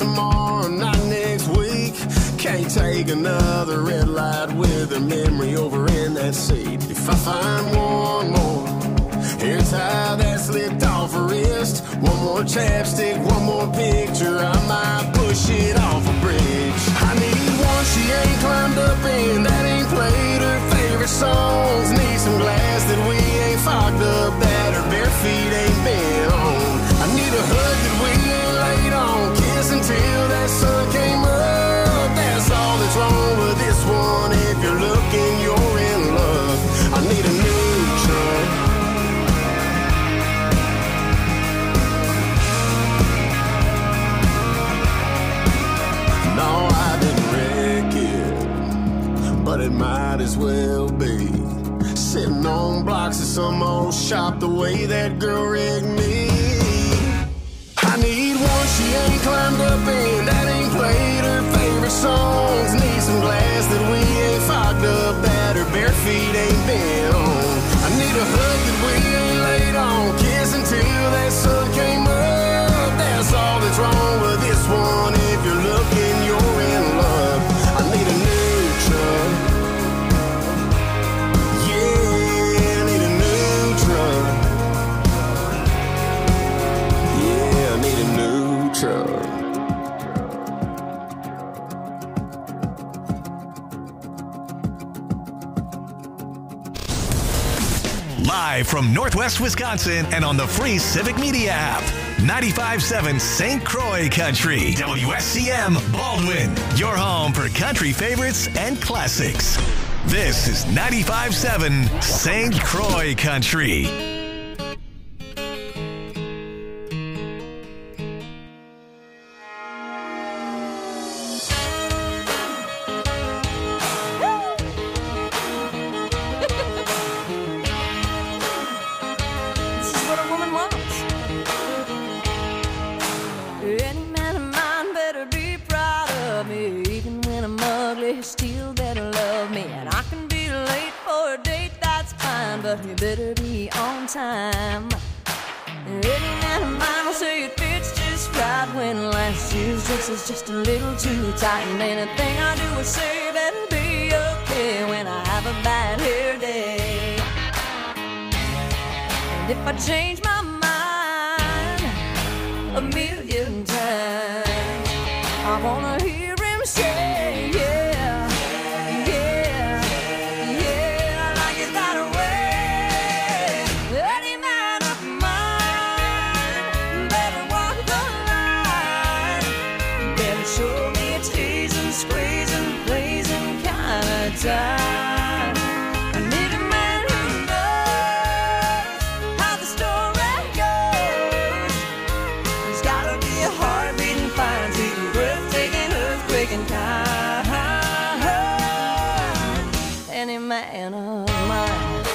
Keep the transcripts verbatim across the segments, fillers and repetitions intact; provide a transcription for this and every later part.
tomorrow, not next week. Can't take another red light with a memory over in that seat. If I find one more hair tie that slipped off her wrist, one more chapstick, one more picture, I might push it off a bridge. I need one she ain't climbed up in, that ain't played her favorite songs. Need some glass that we ain't fogged up, that her bare feet ain't been on. I need a hug that we ain't laid on, kiss until that sun came up. That's all that's wrong with this one. If you're looking, you're in love. I need a new truck. No, I didn't wreck it, but it might as well be. Sitting on blocks of some old shop the way that girl rigged me. I need one she ain't climbed up in, that ain't played her favorite songs. Need some glass that we ain't fogged up, that her bare feet ain't been on. I need a hug that we ain't laid on, kiss until that sun came up. That's all that's wrong with this one. If you're looking, you're in love. I need a new truck. Yeah, I need a new truck. Yeah, I need a new truck. Live from Northwest Wisconsin and on the free Civic Media app. ninety-five point seven Saint Croix Country. W S C M Baldwin. Your home for country favorites and classics. This is ninety-five point seven Saint Croix Country. You better be on time. Any man of mine will say it fits just right when last year's dress is just a little too tight. And anything I do or say better be okay when I have a bad hair day. And if I change my mind a million times, I wanna hear him say, yeah. I need a man who knows how the story goes. There's gotta be a heart beating fire to you, breathtaking, earthquaking kind. Any man of mine.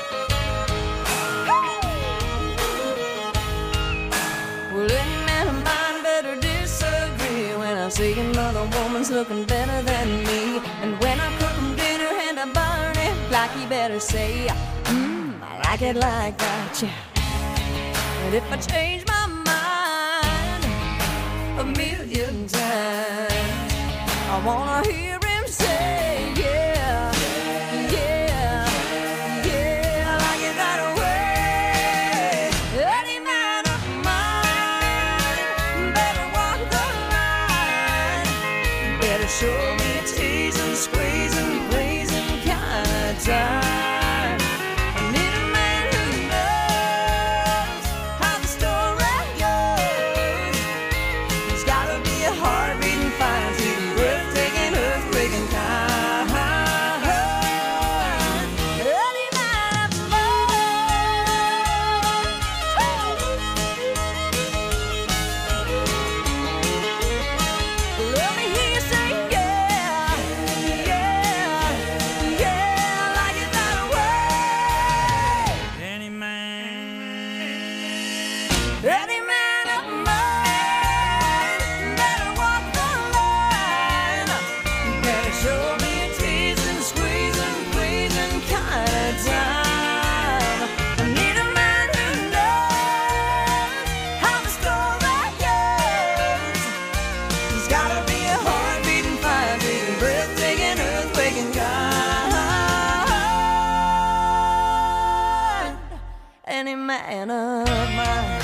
Well, any man of mine better disagree when I see another woman's looking better than me. And when I cook him dinner and I burn it, like he better say, mmm, I like it like that, yeah. And if I change my mind a million times, I wanna hear him say, yeah, yeah, yeah, I like it that way. Any man of mine better walk the line, better show me a teasing, squeezing, blazing kind of time. I need a man who knows how the story goes. There's gotta be a heart beating fire to be breathtaking, earthquaking kind. Any man of mine. Let me hear you say, yeah, yeah, yeah, I like it that way. Any man, Any man of mine better walk the line. Better show me a teasing, squeezing, pleasing kind of time. I need a man who knows how the story goes. any man of mine.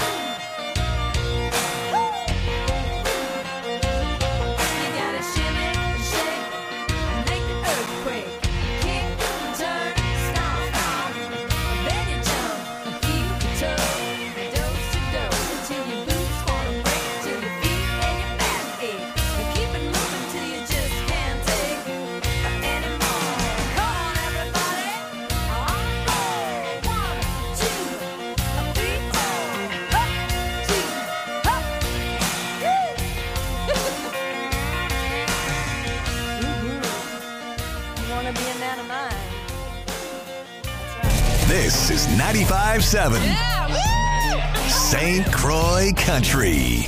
You gotta shimmy, shake, and make the earthquake. Kick, turn, stomp, stomp. Then you jump and keep the toe. Dose to dose until your boots wanna break, till your feet and your back ache. And keep it moving till you just can't take anymore. Come on, everybody. On four. One, two, three, four. Up, two, up. Woo! You wanna be a man of mine? That's right. This is ninety-five seven Yeah, woo! Saint Croix Country.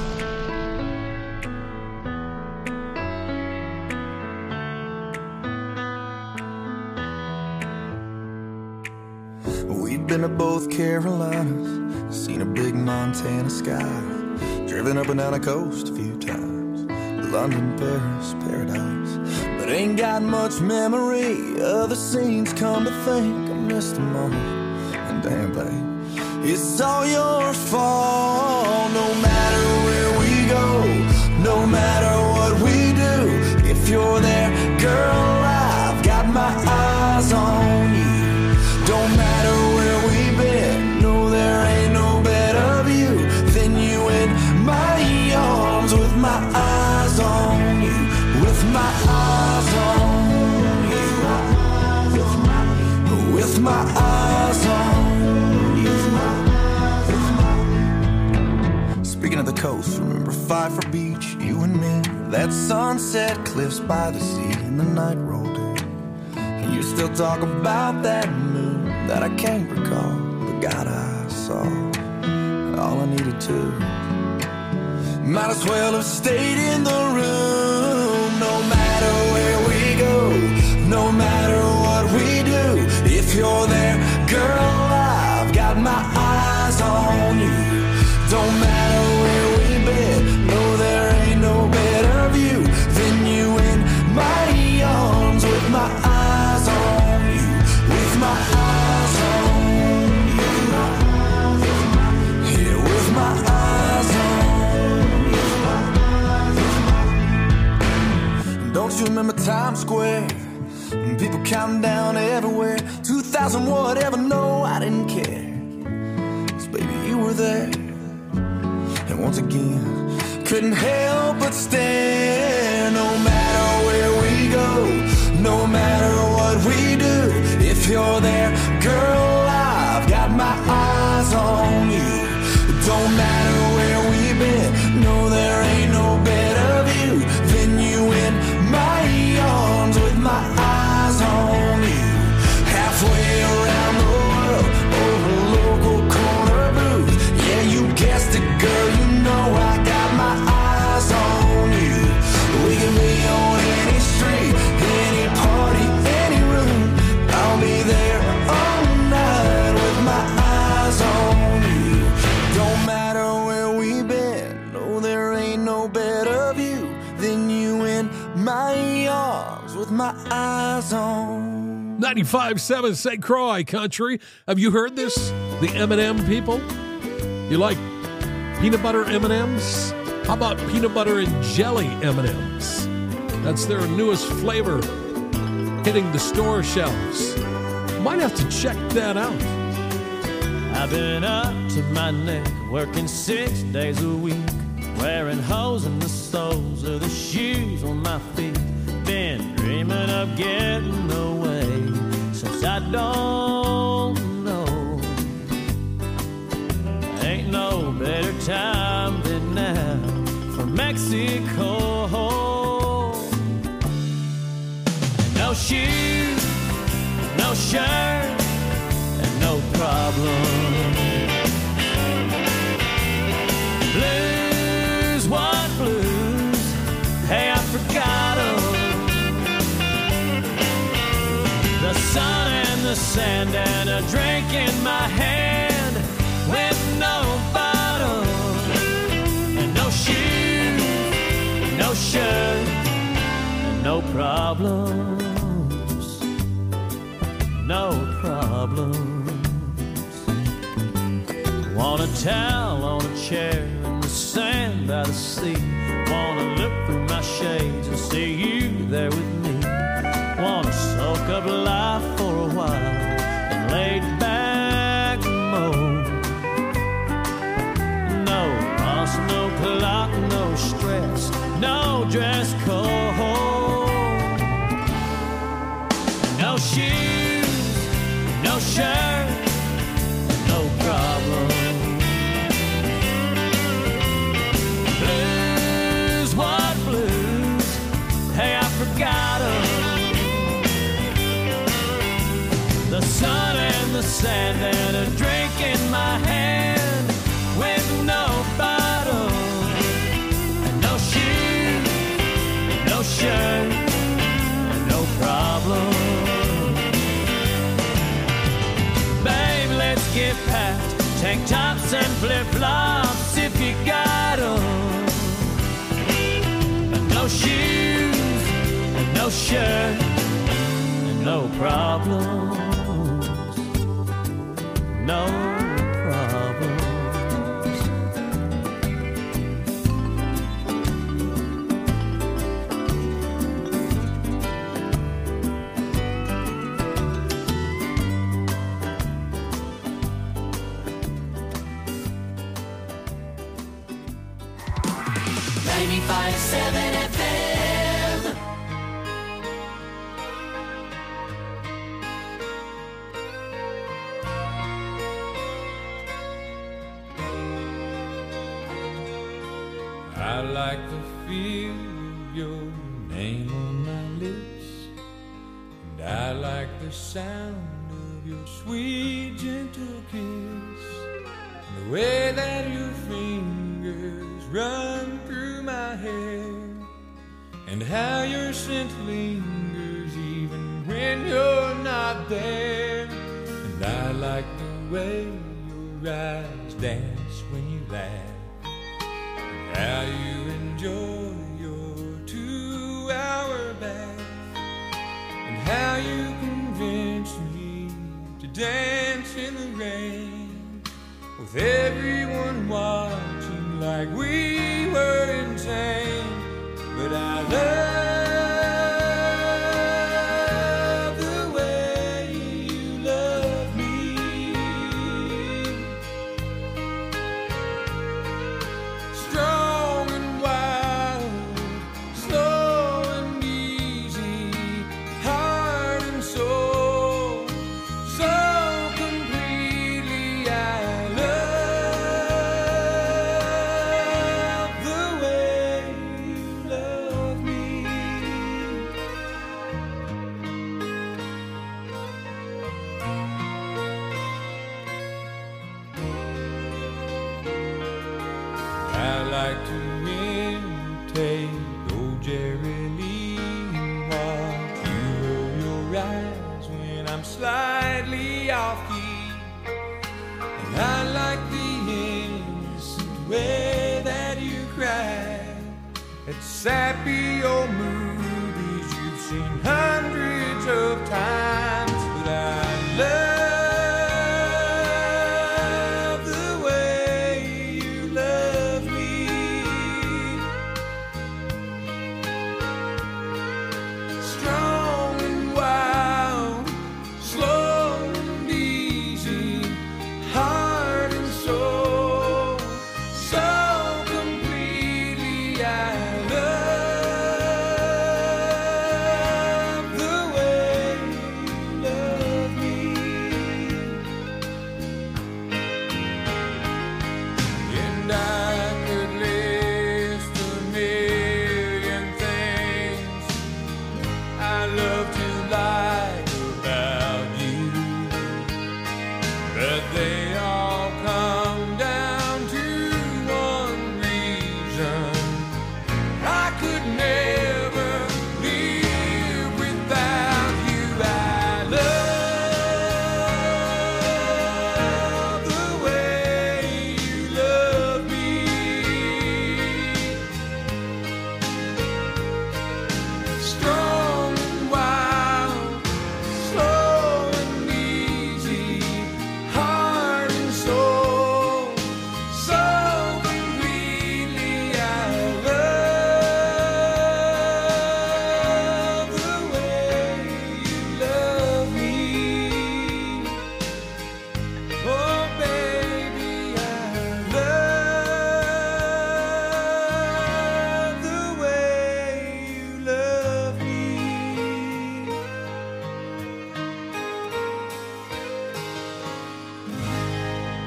We've been to both Carolinas, seen a big Montana sky, driven up and down the coast a few times, London, Paris, paradise, but ain't got much memory of the scenes. Come to think, I missed them all, and damn babe, it's all your fault. No matter where we go, no matter what we do, if you're there, girl, I've got my eyes on you. Don't matter where we've been, no, there ain't no better view than you in my arms, with my eyes on you, with my eyes on you, with my eyes on you. Speaking of the coast, remember Pfeiffer Beach, you and me, that sunset cliffs by the sea, and the night rolled in, and you still talk about that moon that I can't recall, but God, I saw all I needed to. Might as well have stayed in the room. No matter where we go, no matter what we do, if you're there, girl, I've got my eyes on you. Don't matter where we've been, no, there ain't no better view than you in my arms, with my eyes on you, with my eyes. My eyes on you. Don't you remember Times Square? And people counting down everywhere. two thousand whatever, no, I didn't care. 'Cause baby, you were there. And once again, couldn't help but stare. No matter where we go, no matter what we do, if you're there, girl, I've got my eyes on you. Don't matter where we've been, no, there ain't no better view than you in my arms, with my eyes on you. Halfway around the world, over local corner booth. Yeah, you guessed it, girl, you know I got my eyes on you. We can be on any street, any party, any room. I'll be there all night with my eyes on you. Don't matter where we've been, no, there ain't no better view than you in my arms, with my eyes on. ninety-five seven Saint Croix Country. Have you heard this? The M and M people? You like peanut butter M and M's? How about peanut butter and jelly M and M's? That's their newest flavor, hitting the store shelves. Might have to check that out. I've been up to my neck, working six days a week, wearing holes in the soles of the shoes on my feet. Been dreaming of getting away since I don't know. Ain't no better time than now for Mexico. No shoes, no shirt, and no problem. Blues, what blues? Hey, I forgot 'em. The sun and the sand and a drink in my hand with no bottle and no shoes, no shirt, and no problems, no problems. Want a towel on a chair in the sand by the sea. Wanna look through my shades and see you there with me. Wanna soak up life for a while and lay back and moan. No rush, no clock, no stress, no dress code. No shoes, no shirt, no problem. Blues, what blues? Hey, I forgot 'em. The sun and the sand and a drink in my hand with no bottle. No shoes, no shirt, no problem. Babe, let's get past tank tops and flip-flops if you got 'em. No shoes, no shirt, no problems. No problems. ninety-five point seven F M. I like the feel of your name on my lips, and I like the sound of your sweet, gentle kiss, and the way that your fingers run through my hair, and how your scent lingers even when you're not there. And I like the way your eyes dance when you laugh, how you enjoy your two-hour bath, and how you convince me to dance in the rain, with everyone watching like we were insane. But I love the way you love me. Strong and wild, slow and easy, heart and soul, so completely. I love the way you love me. I like to imitate old Jerry Lee and watch you roll your eyes when I'm slightly off key. And I like the innocent way that you cry at sappy old movies you've seen hundreds of times. But I love the way you love me. Strong and wild, slow and easy, heart and soul, so completely. I love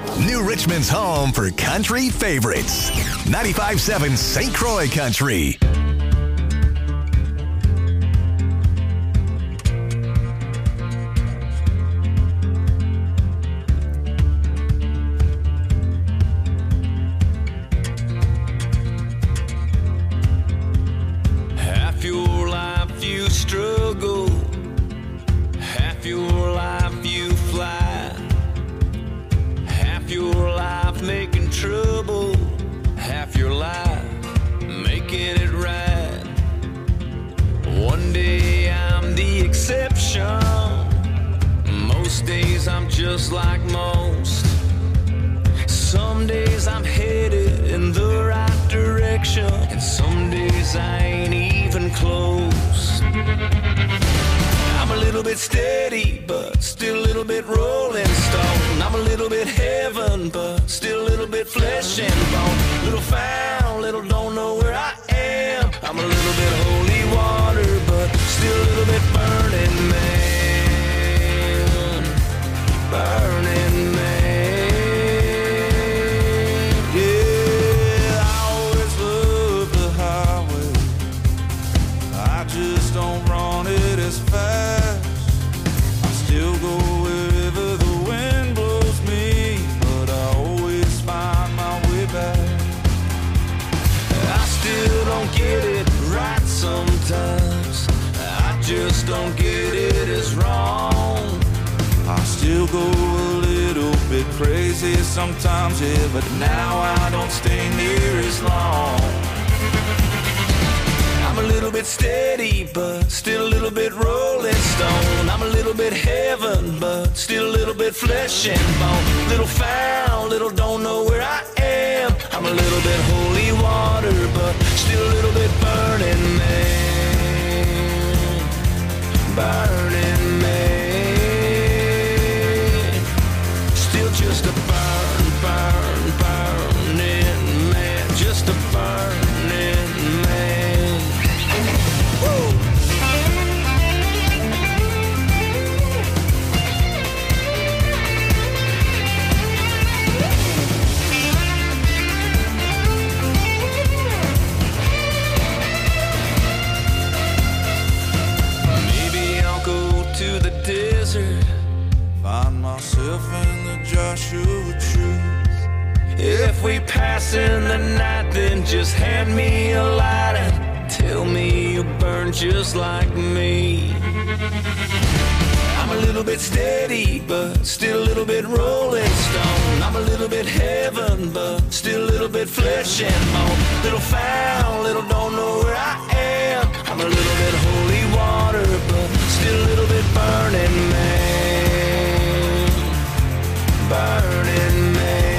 New Richmond's home for country favorites. ninety-five point seven Saint Croix Country. Half your life you struggle, half your life you fly, half your life making trouble, half your life making it right. One day I'm the exception, most days I'm just like most. Some days I'm headed in the right direction, and some days I ain't even close. I'm a little bit steady, but still a little bit rolling stone. I'm a little bit heaven, but still a little bit flesh and bone. Little found, little don't know where I am. I'm a little bit holy water, but still a little bit burning man. Burning man. Yeah, I always love the highway. I just don't run it as fast. I still go wherever the wind blows me, but I always find my way back. I still don't get it right sometimes. I just don't get it as wrong. I still go a little bit crazy sometimes, yeah, but now I don't stay near as long. I'm a little bit steady, but still a little bit rolling stone. I'm a little bit heaven, but still a little bit flesh and bone. Little found, little don't know where I am. I'm a little bit holy water, but still a little bit burning man. Burning man. Still just a burn, burn, burning man. Just a burning man. Woo! Maybe I'll go to the desert, find myself in the Joshua Tree. If we pass in the night, then just hand me a lighter. Tell me you burn just like me. I'm a little bit steady, but still a little bit rolling stone. I'm a little bit heaven, but still a little bit flesh and bone. Little found, little don't know where I am. I'm a little bit holy water, but still a little bit burning man. Burning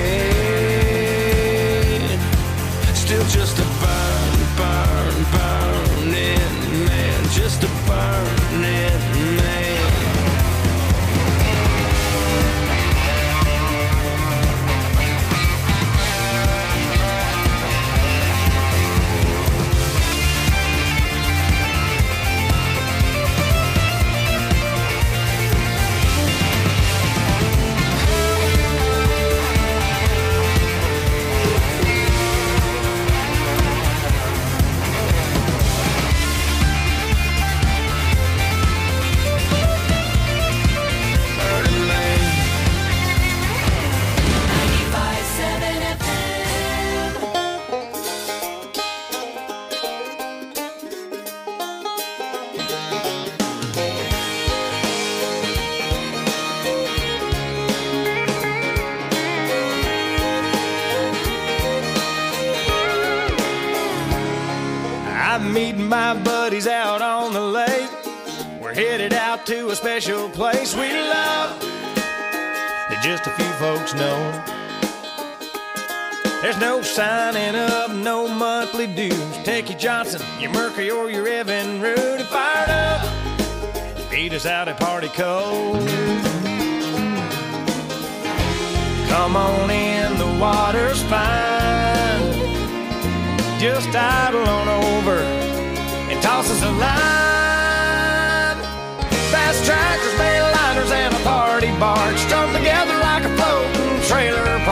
man. Still just a burn, burn, burning man. Just a burning man. I'm meeting my buddies out on the lake. We're headed out to a special place we love that just a few folks know. There's no signing up, no monthly dues. Take your Johnson, your Mercury, or your Evan Root and fired up. Beat us out at Party Cove. Come on in, the water's fine. Just idle on over and toss us a line. Fast tractors, bail liners, and a party barge strung together like a floating trailer park.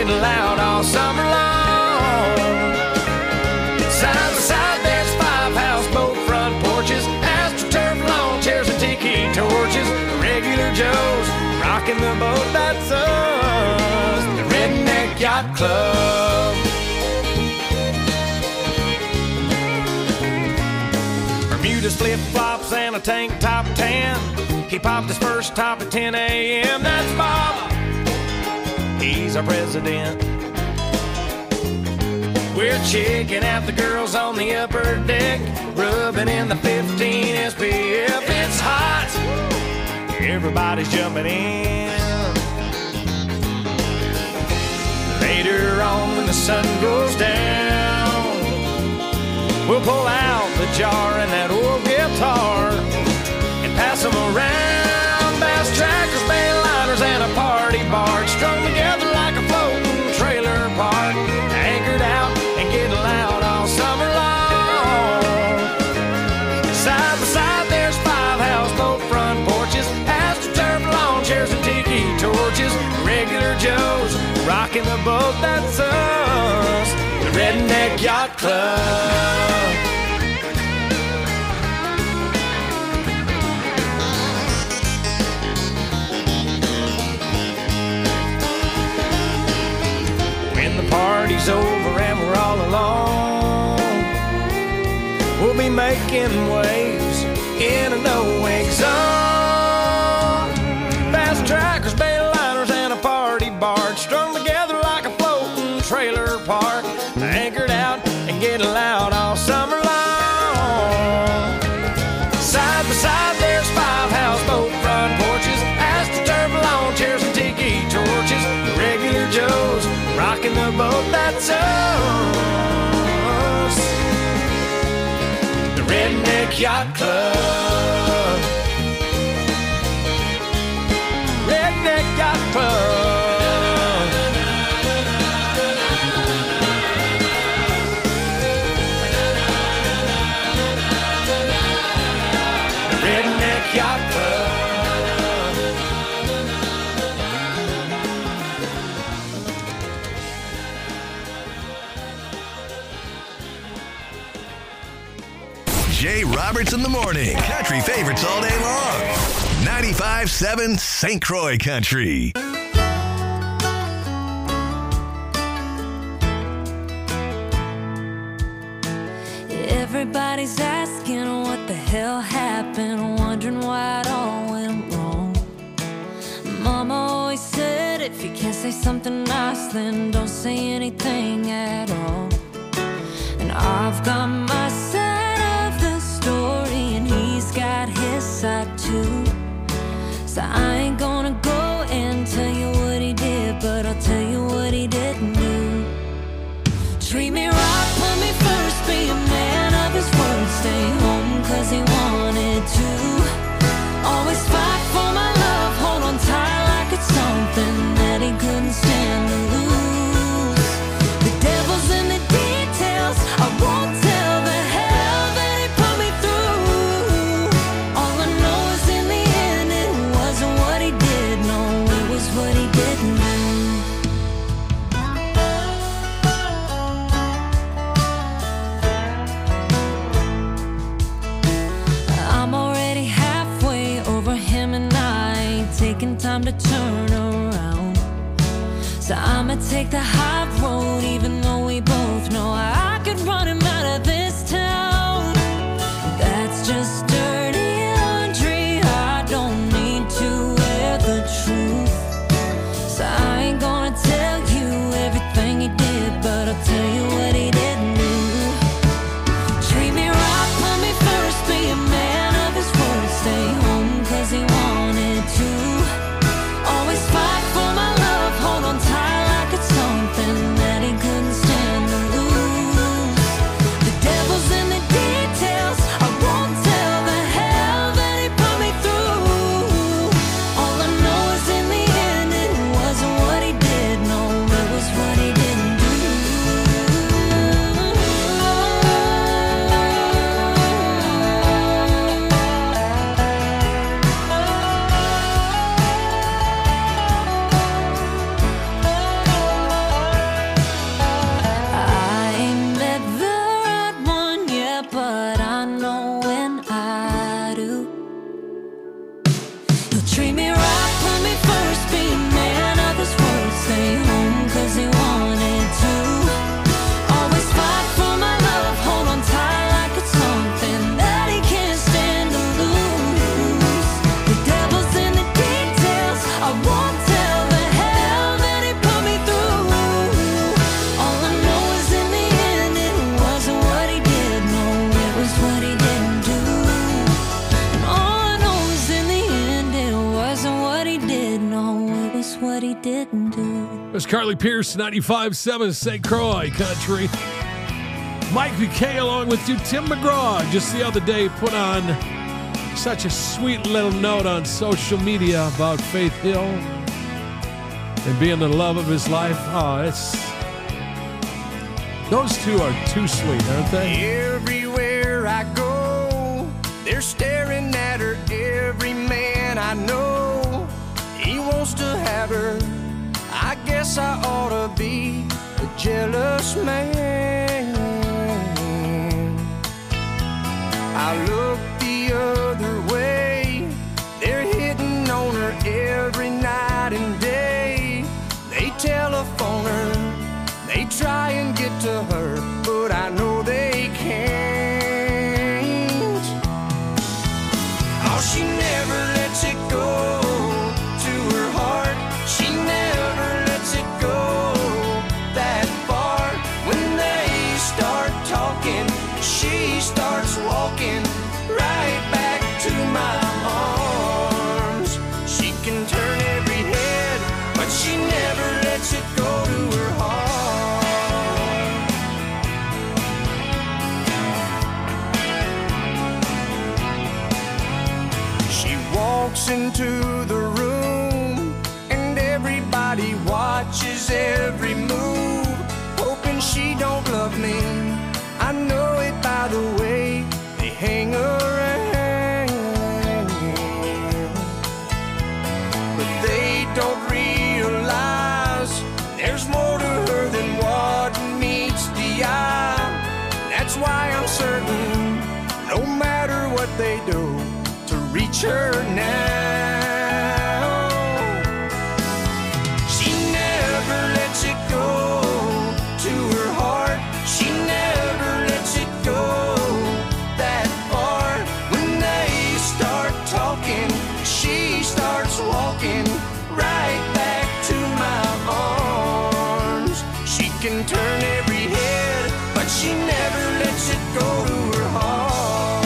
getting loud all summer long. Side by side there's five houseboat front porches, AstroTurf lawn chairs and tiki torches. Regular Joes rocking the boat, that's us, the Redneck Yacht Club. Bermuda's flip-flops and a tank top tan. He popped his first top at ten a.m. That's Bob, he's our president. We're checking out the girls on the upper deck, rubbing in the fifteen S P F. It's hot, everybody's jumping in. Later on when the sun goes down, we'll pull out the jar and that old guitar and pass them around. Bass trackers, bayliners, and a party barge strung together like a floating trailer park, anchored out and getting loud all summer long. Side by side there's five houseboat front porches, AstroTurf lawn chairs and tiki torches. Regular Joes rocking the boat, that's us, the Redneck Yacht Club. When the party's over and we're all alone, we'll be making waves in a no-wake zone. Fast trackers, bayliners, and a party barge strung together like a floating trailer park, anchored out and getting loud all summer long. Side by side there's five houseboat front porches, AstroTurf lawn chairs and tiki torches. Regular Joes rocking the boat, that's us, the Redneck Yacht Club. Redneck Yacht Club. The Redneck Yacht Club. Jay Roberts in the morning. Country favorites all day long. ninety-five seven Saint Croix Country. Everybody's asking what the hell happened, wondering why it all went wrong. Mama always said if you can't say something nice, then don't say anything at all. And I've got my side of the story and he's got his side too. So I ain't gonna go and tell you what he did, but I'll tell you what he didn't do. Treat me right, put me first, be a man of his word, stay home cause he wanted to. Always fight for my love, hold on tight like it's something that he couldn't stand to lose. The devil's in the details, I won't tell the hell that he put me through. All I know is in the end it wasn't what he did, no, it was what he didn't do. I'm already halfway over him and I ain't taking time to turn around. So I'ma take the high road even though we both know I could run him out of this town. That's just dirty laundry, I don't need to wear the truth. So I ain't gonna tell you everything he did, but I'll tell you what he didn't do. Treat me right, put me first, be a man of his word, stay home cause he wanted to. Always fight for my love, hold on tight like it's something that he couldn't stand to lose. The devil's in the us what he didn't do. There's Carly Pierce, ninety-five point seven Saint Croix Country. Mike V K along with you. Tim McGraw just the other day put on such a sweet little note on social media about Faith Hill and being the love of his life. Oh, it's... Those two are too sweet, aren't they? Everywhere I go, they're staring at her. Every man I know, he wants to have her. I guess I ought to be a jealous man. I look the other way, they're hitting on her every night and day. They telephone her, they try and get to her, but I know they can't. Oh, she never lets it go to her heart. She never lets it go that far. When they start talking, she starts walking right back to my arms. She can turn every head, but she never lets it go to her heart. She walks into the room and everybody watches every move, hoping she don't love me. I know it by the way they hang around, but they don't realize there's more to her than what meets the eye. That's why I'm certain, no matter what they do, to reach her now. She never lets it go to her heart. She never lets it go that far. When they start talking, she starts walking right back to my arms. She can turn every head, but she never lets it go to her heart.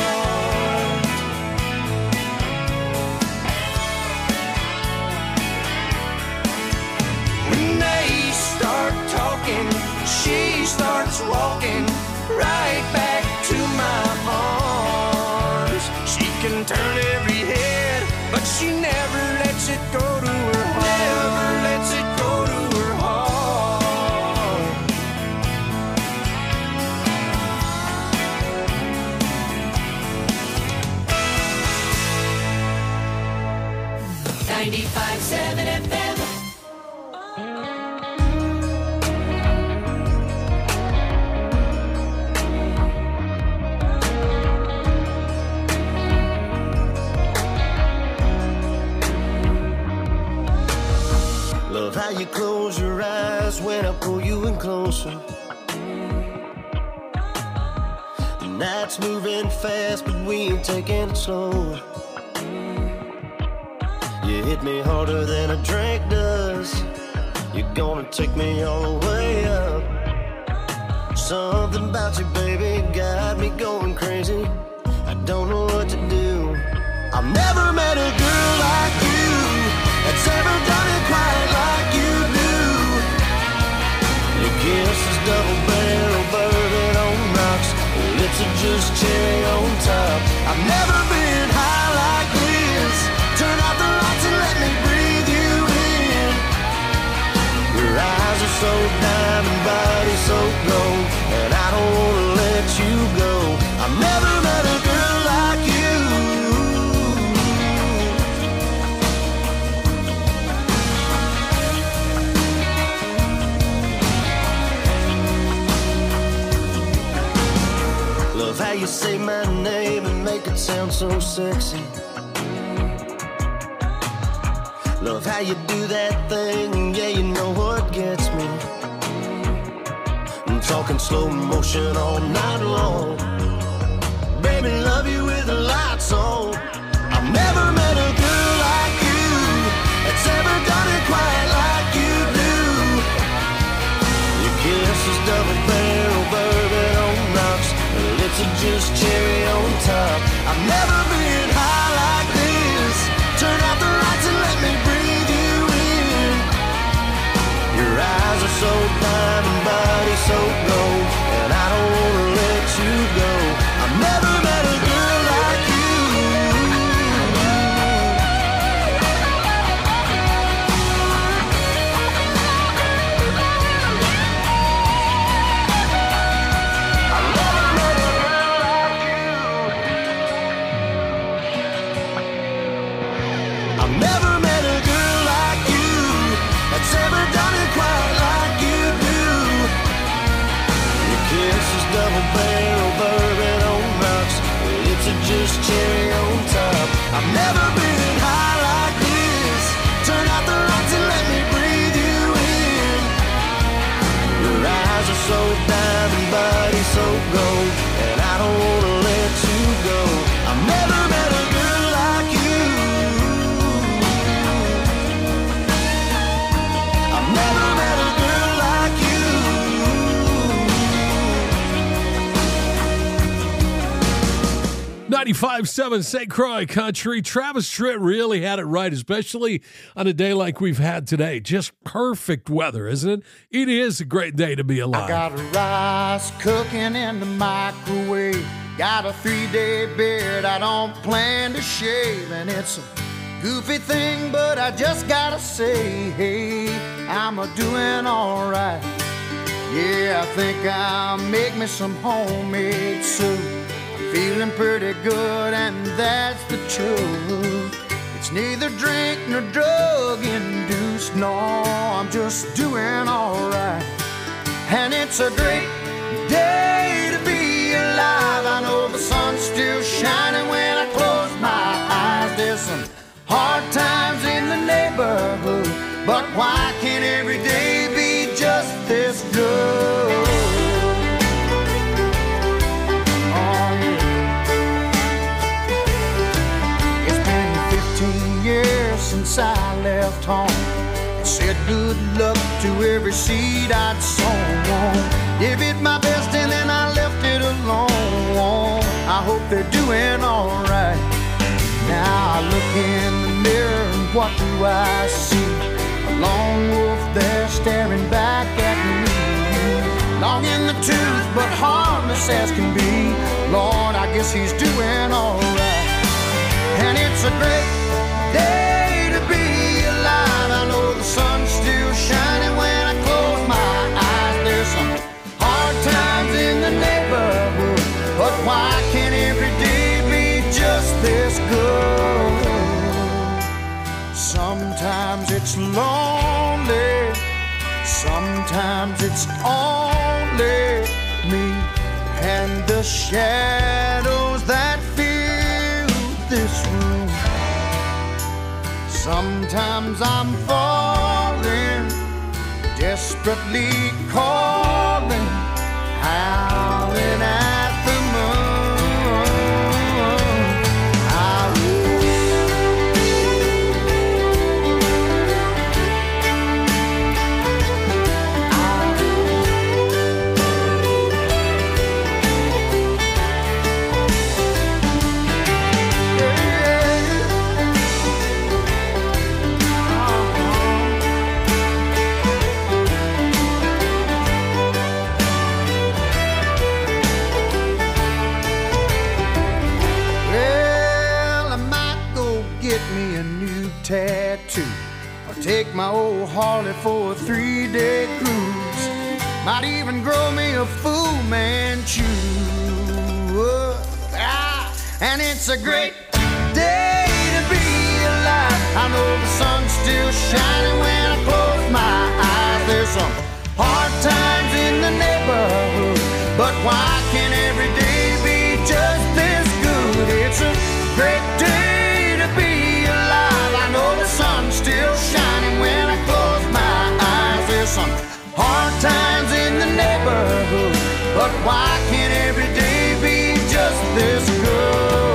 When they start talking, she starts walking right back to my arms. She can turn every head, but she never lets it go to her heart. Never lets it go to her heart. ninety-five point seven F M. Love how you close your eyes when I pull you in closer. The night's moving fast, but we ain't taking it slow. You hit me harder than a drink does. You're gonna take me all the way up. Something about you, baby, got me going crazy. I don't know what to do. I've never met a girl like you that's ever done it quite like you do. Your kiss is double barrel bourbon on rocks. Your lips are just cherry on top. I've never been high like this. Turn out the lights and let me breathe you in. Your eyes are so diamond, body so gold, and I don't wanna let you go. I've never met a girl like you. Love how you say my name and make it sound so sexy. Love how you do that thing, yeah, you know what gets me. I'm talking slow motion all night long. Baby, love you with the lights on. I've never met a girl like you that's ever done it quite like you do. Your kiss is double barrel bourbon on rocks. Your lips are just cherry on top. I've never been high like this. Turn out the lights and let me breathe you in. eyes are so diamond, body so gold, and I don't wanna let you go. I've never met a girl like you. I've never met a girl like you that's ever done it quite like you do. Your kiss is double barrel bourbon on rocks, it's a just cherry on top. I've never been high like this. Turn out the lights and let me breathe you in. Your eyes are so diamond, body so gold, and I don't wanna let you go. I've never met a girl like you. I've never met a girl like you. ninety-five point seven Saint Croix Country. Travis Tritt really had it right, especially on a day like we've had today. Just perfect weather, isn't it? It is a great day to be alive. I got rice cooking in the microwave. Got a three-day beard I don't plan to shave. And it's a goofy thing, but I just gotta say, hey, I'm a doing all right. Yeah, I think I'll make me some homemade soup. Feeling pretty good, and that's the truth. It's neither drink nor drug induced. No, I'm just doing alright. And it's a great day to be alive. I know the sun's still shining when I close my eyes. There's some hard times in the neighborhood, but why can't every day be just this good? Since I left home, and said good luck to every seed I'd sown. Give it my best and then I left it alone. I hope they're doing alright. Now I look in the mirror and what do I see? A lone wolf there staring back at me. Long in the tooth but harmless as can be. Lord, I guess he's doing alright. And it's a great day to be alive. I know the sun's still shining when I close my eyes. There's some hard times in the neighborhood, but why can't every day be just this good? Sometimes it's lonely, sometimes it's only me and the shadows that fill this room. Sometimes I'm falling, desperately calling, howling at the moon. I tattoo, or take my old Harley for a three-day cruise. Might even grow me a Fu Manchu. Ah, and it's a great day to be alive. I know the sun's still shining when I close my eyes. There's some hard times in the neighborhood, but why can't every day be just this good? It's a great day to be alive. I know the sun's still shining when I close my eyes. There's some hard times in the neighborhood, but why can't every day be just this good?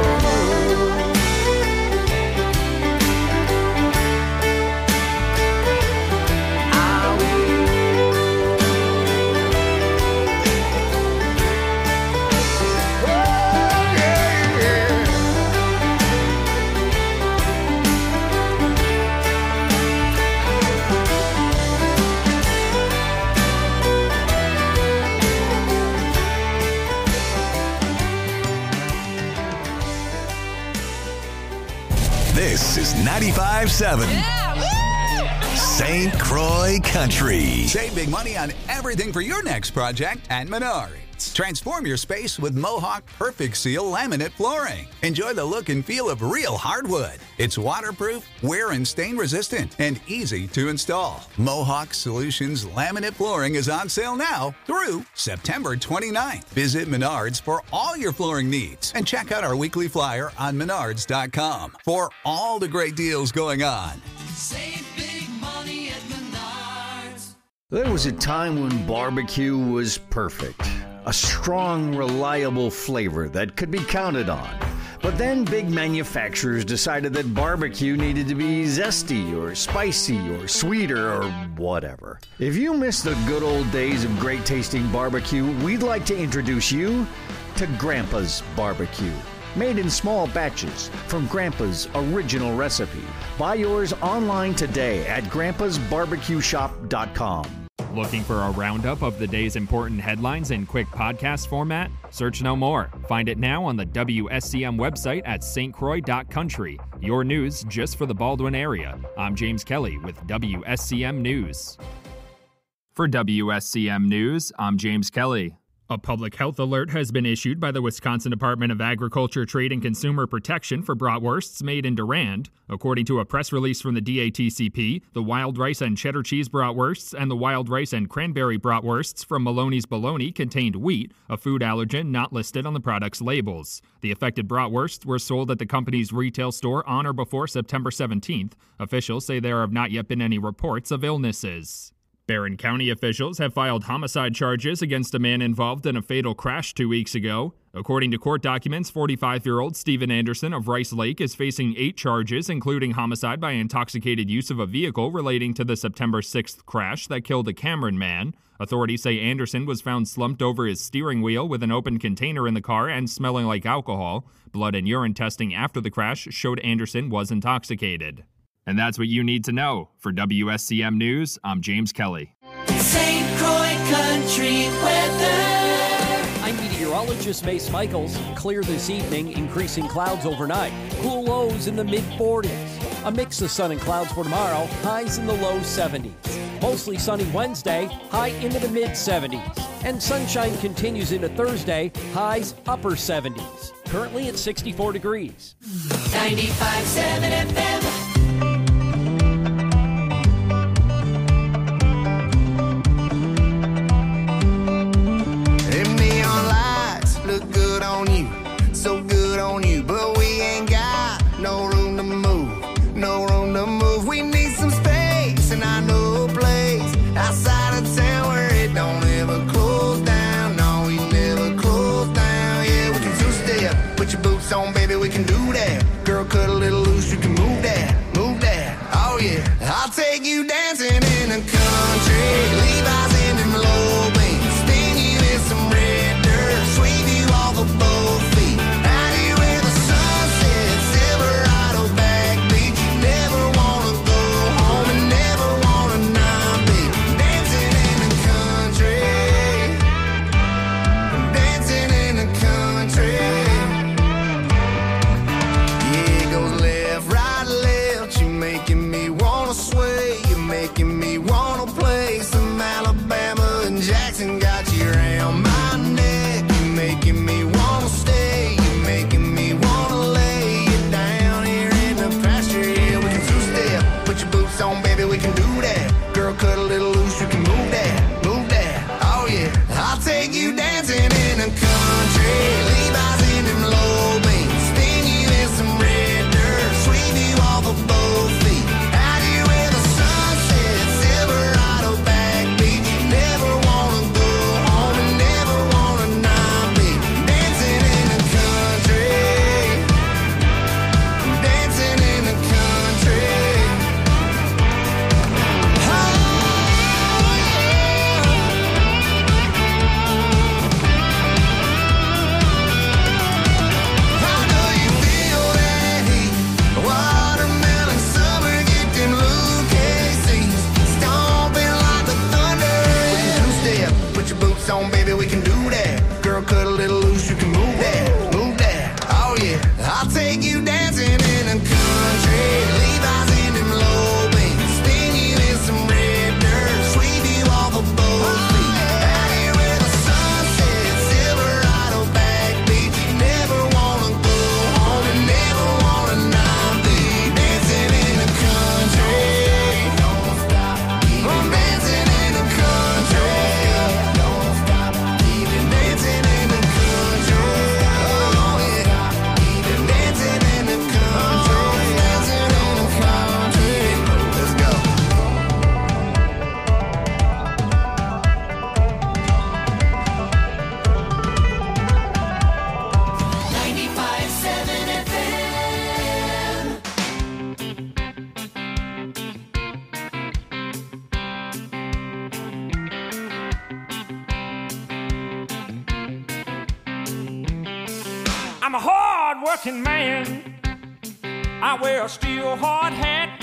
ninety-five seven Saint Croix Country. Save big money on everything for your next project at Menards. Transform your space with Mohawk Perfect Seal laminate flooring. Enjoy the look and feel of real hardwood. It's waterproof, wear and stain resistant, and easy to install. Mohawk Solutions laminate flooring is on sale now through September twenty-ninth. Visit Menards for all your flooring needs and check out our weekly flyer on menards dot com for all the great deals going on. Save big money at Menards. There was a time when barbecue was perfect. A strong, reliable flavor that could be counted on. But then big manufacturers decided that barbecue needed to be zesty or spicy or sweeter or whatever. If you miss the good old days of great tasting barbecue, we'd like to introduce you to Grandpa's Barbecue. Made in small batches from Grandpa's original recipe. Buy yours online today at grandpas barbecue shop dot com. Looking for a roundup of the day's important headlines in quick podcast format? Search no more. Find it now on the W S C M website at s t croix dot country. Your news just for the Baldwin area. I'm James Kelly with W S C M News. For W S C M News, I'm James Kelly. A public health alert has been issued by the Wisconsin Department of Agriculture, Trade, and Consumer Protection for bratwursts made in Durand. According to a press release from the D A T C P, the wild rice and cheddar cheese bratwursts and the wild rice and cranberry bratwursts from Maloney's Bologna contained wheat, a food allergen not listed on the product's labels. The affected bratwursts were sold at the company's retail store on or before September seventeenth. Officials say there have not yet been any reports of illnesses. Barron County officials have filed homicide charges against a man involved in a fatal crash two weeks ago. According to court documents, forty-five-year-old Stephen Anderson of Rice Lake is facing eight charges, including homicide by intoxicated use of a vehicle relating to the September sixth crash that killed a Cameron man. Authorities say Anderson was found slumped over his steering wheel with an open container in the car and smelling like alcohol. Blood and urine testing after the crash showed Anderson was intoxicated. And that's what you need to know. For W S C M News, I'm James Kelly. Saint Croix Country weather. I'm meteorologist Mace Michaels. Clear this evening, increasing clouds overnight. Cool lows in the mid forties. A mix of sun and clouds for tomorrow, highs in the low seventies. Mostly sunny Wednesday, high into the mid seventies. And sunshine continues into Thursday, highs upper seventies. Currently at sixty-four degrees. ninety-five point seven F M. Look good on you, so good on you, but we ain't got no room to move, no room to move. We need some space, and I know a place outside of town where it don't ever close down. No, we never close down. Yeah, we can two-step, put your boots on, baby, we can do that. Girl, cut a little loose, you can move that, move that. Oh yeah, I'll take you dancing in the country, Levi's in them low beams, spin you in some red dirt, sweep you off of both feet, out here where the sun sets, Silverado backbeat. You never wanna go home and never wanna not be dancing in the country, dancing in the country. Yeah, it goes left, right, left. You making me wanna sway, you're making me wanna play some Alabama and Jackson. Got you around my neck, you're making me wanna stay, you're making me wanna lay you down here in the pasture. Yeah, we can two-step, put your boots on, baby, we can do that. Girl, cut a little loose, you can move that, move that. Oh yeah, I'll take you dancing in the country, Levi's in them low beams, spin you in some red dirt, sweep you off of both feet, out here where the sun sets, Silverado I'm a hard-working man. I wear a steel hard hat.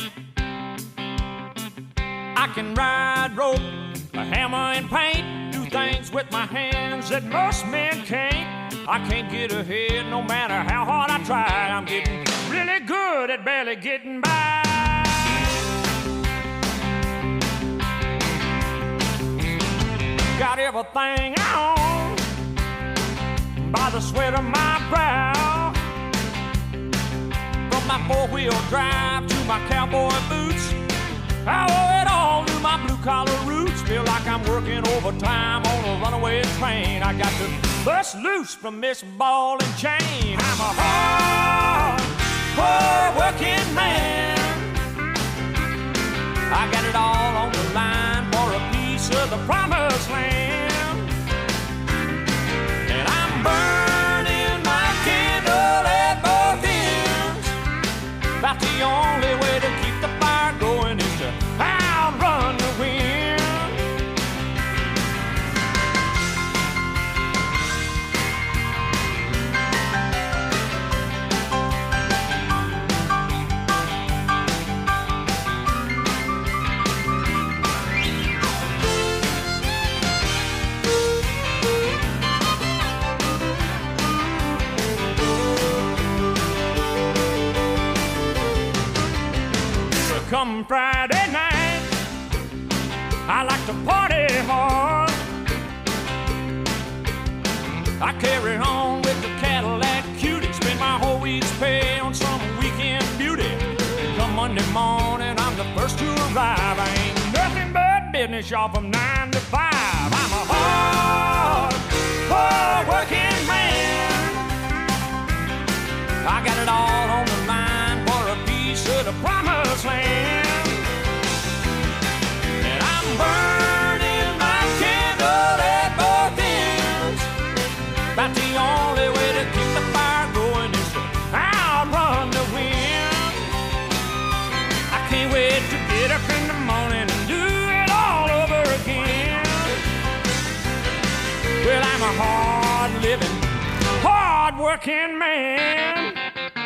I can ride rope, a hammer and paint, do things with my hands that most men can't. I can't get ahead no matter how hard I try. I'm getting really good at barely getting by. Got everything I own by the sweat of my brow. From my four-wheel drive to my cowboy boots, I owe it all to my blue-collar roots. Feel like I'm working overtime on a runaway train. I got to bust loose from this ball and chain. I'm a hard, hard-working man. I got it all on the line for a piece of the promised land. And I'm burning my candle at both ends. About the only way to keep the fire going is to outrun the wind. Come Friday night, I like to party hard. I carry on with the Cadillac cutie, spend my whole week's pay on some weekend beauty. Come Monday morning, I'm the first to arrive. I ain't nothing but business, y'all, from nine to five. I'm a hard, hard working man. I got it all on the line for a piece of the promised land. And I'm burning my candle at both ends. About the only way to keep the fire going is to outrun the wind. I can't wait to get up in the morning and do it all over again. Well, I'm a hard-living, hard-working man.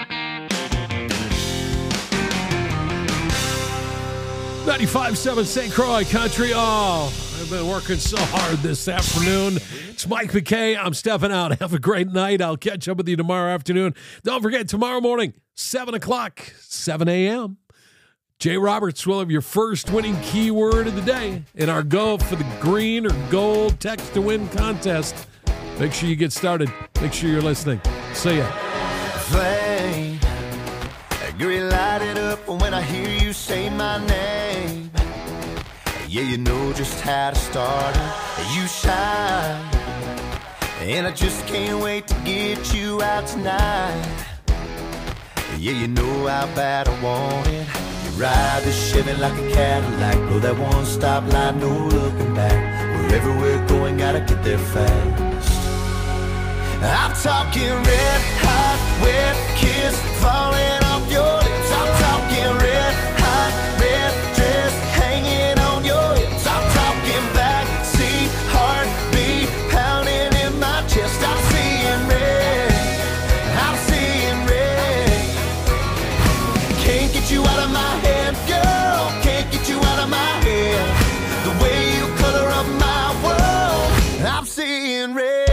ninety-five point seven Saint Croix Country. Oh, I've been working so hard this afternoon. It's Mike McKay. I'm stepping out. Have a great night. I'll catch up with you tomorrow afternoon. Don't forget, tomorrow morning, seven o'clock, seven a.m., Jay Roberts will have your first winning keyword of the day in our Go for the Green or Gold Text to Win contest. Make sure you get started. Make sure you're listening. See ya. Flame, you light it up when I hear you say my name. Yeah, you know just how to start it. You shine, and I just can't wait to get you out tonight. Yeah, you know how bad I want it. You ride the Chevy like a Cadillac, blow that one-stop light, no looking back. Wherever we're going, gotta get there fast. I'm talking red hot, wet kiss falling off your lips. I'm talking red hot, red dress hanging on your hips. I'm talking backseat heartbeat pounding in my chest. I'm seeing red, I'm seeing red. Can't get you out of my head, girl. Can't get you out of my head. The way you color up my world, I'm seeing red.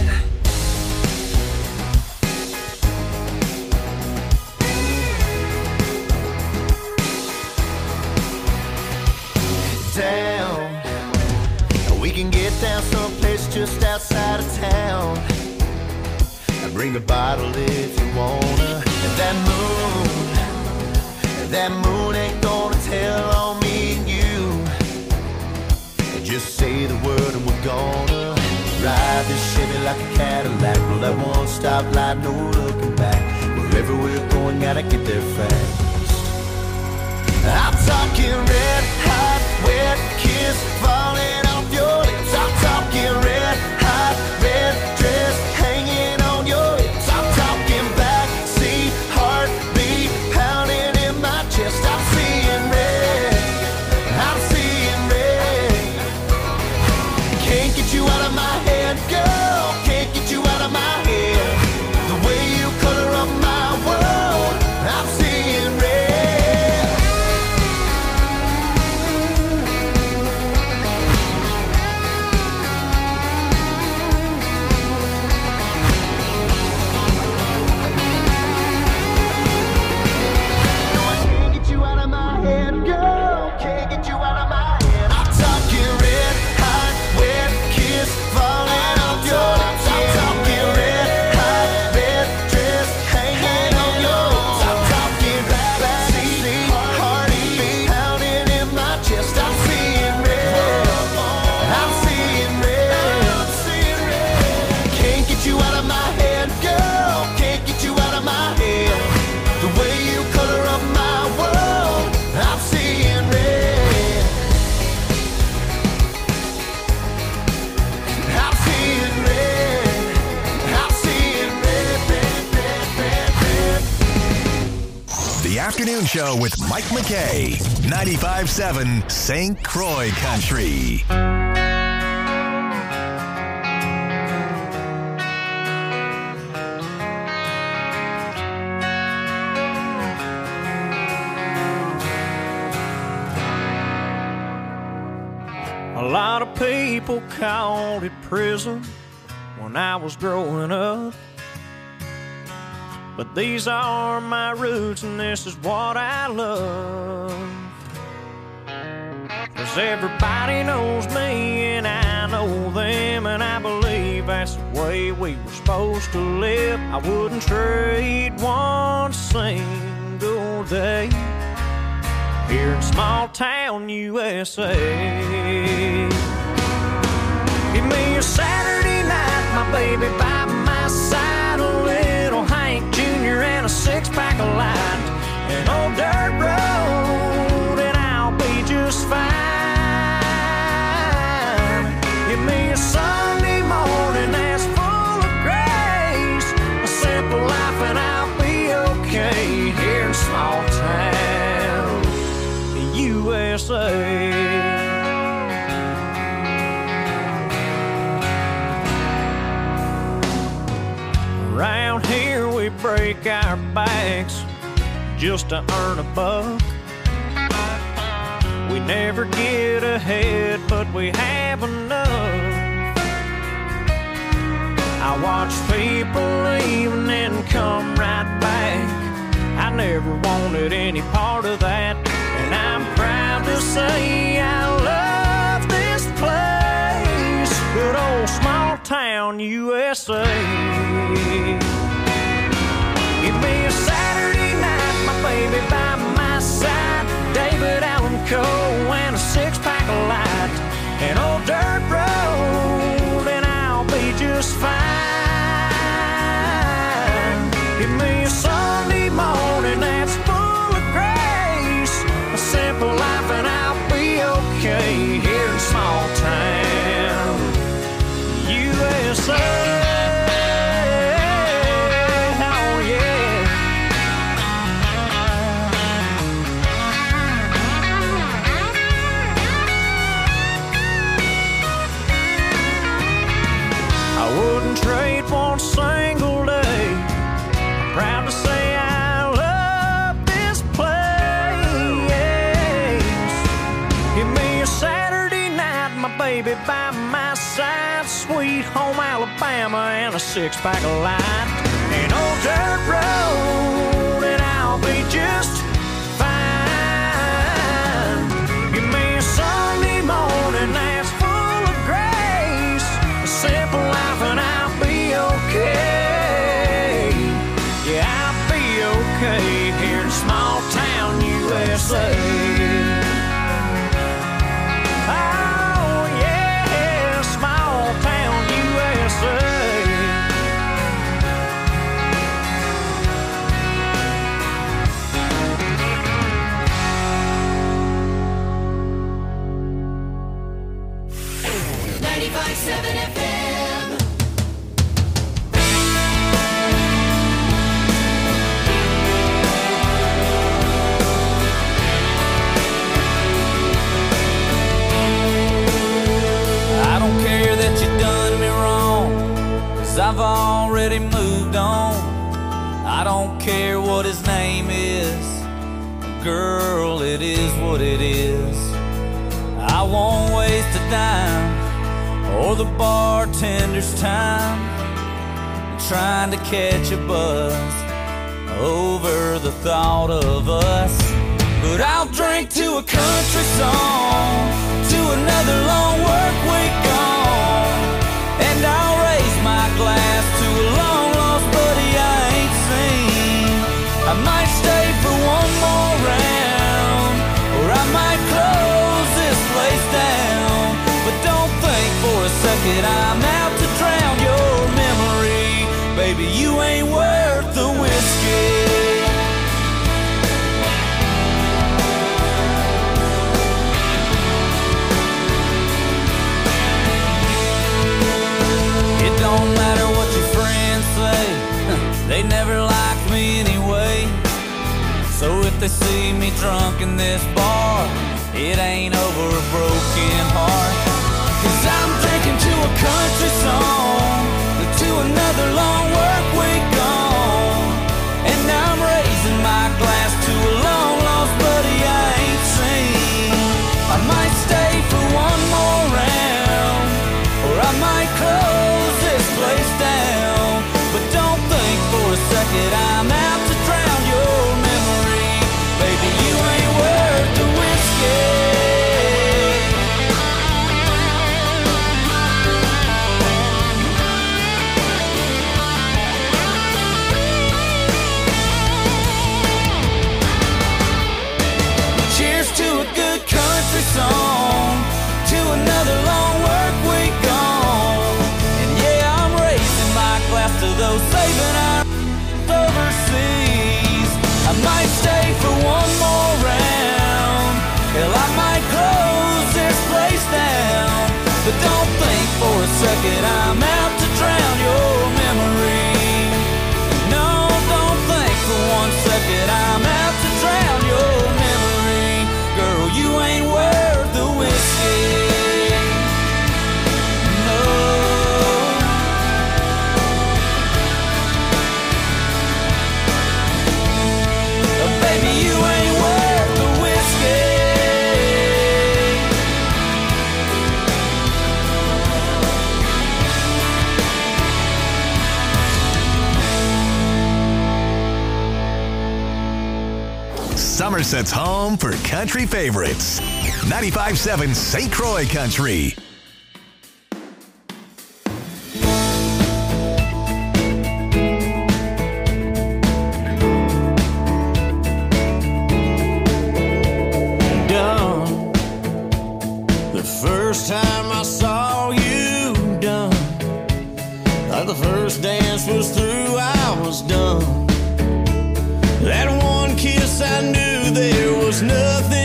Down, we can get down someplace just outside of town. Bring a bottle if you wanna. And that moon, that moon ain't gonna tell on me and you. Just say the word and we're gonna ride this Chevy like a Cadillac. Blow that one-stop light, no looking back. Wherever we're going, gotta get there fast. I'm talking red hot, wet kiss falling off your lips. I'm talking red hot, red dress hanging on your hips. I'm talking backseat heartbeat pounding in my chest. I'm seeing red, I'm seeing red. Can't get you out of my head, girl. Can't get you out of my head. The way you afternoon show with Mike McKay. ninety-five point seven Saint Croix Country. A lot of people called it prison when I was growing up. But these are my roots and this is what I love. 'Cause everybody knows me and I know them, and I believe that's the way we were supposed to live. I wouldn't trade one single day here in small town U S A. Give me a Saturday night, my baby by my side, a little Hank Junior and a six-pack of light, an old dirt road, and I'll be just fine. Give me a Sunday morning that's full of grace, a simple life, and I'll be okay here in small town U S A. Around here we break our backs just to earn a buck. We never get ahead, but we have enough. I watch people leave and then come right back. I never wanted any part of that, and I'm proud to say I love this place, good old small town U S A. Give me a Saturday night, my baby by my side, David Allen Coe and a six-pack of light, an old dirt road, and I'll be just fine. Give me a Sunday morning that's full of grace, a simple life, and I'll be okay here in small town U S A. Trade one single day. I'm proud to say I love this place. Give me a Saturday night, my baby by my side, sweet home Alabama and a six-pack of light, an old dirt road, and I'll be just fine. Give me a Sunday morning that's full of grace, a simple life, and I'll okay. Yeah, I'll be okay here in small town U S A. Oh yeah, small town U S A. ninety-five point seven F M. I've already moved on. I don't care what his name is. Girl, it is what it is. I won't waste a dime or the bartender's time trying to catch a buzz over the thought of us. But I'll drink to a country song, to another long work week gone, and I'll raise my glass to a long lost buddy I ain't seen. I might stay for one more round, or I might close this place down. But don't think for a second I'm out to drown your memory. Baby, you ain't worth the whiskey. Don't matter what your friends say, they never liked me anyway. So if they see me drunk in this bar, it ain't over a broken heart. Cause I'm drinking to a country song, to another long work week gone, and I'm raising my glass to a long lost buddy I ain't seen. I might stay for one more round, or I might close this place down, but don't think for a second I'm out to drown your memory. Baby, you ain't worth the whiskey. Song to another long work week gone, and yeah, I'm raising my glass to those saving our overseas. I might stay for one more round, hell, I might close this place down, but don't think for a second I'm out to drown your memory. No, don't think for one second I'm out to drown your memory. Girl, you ain't worth the whiskey. No. Baby, you ain't worth the whiskey. Somerset's home for country favorites. ninety-five point seven Saint Croix Country. Done. The first time I saw you done, like the first dance was through, I was done. That one kiss, I knew there was nothing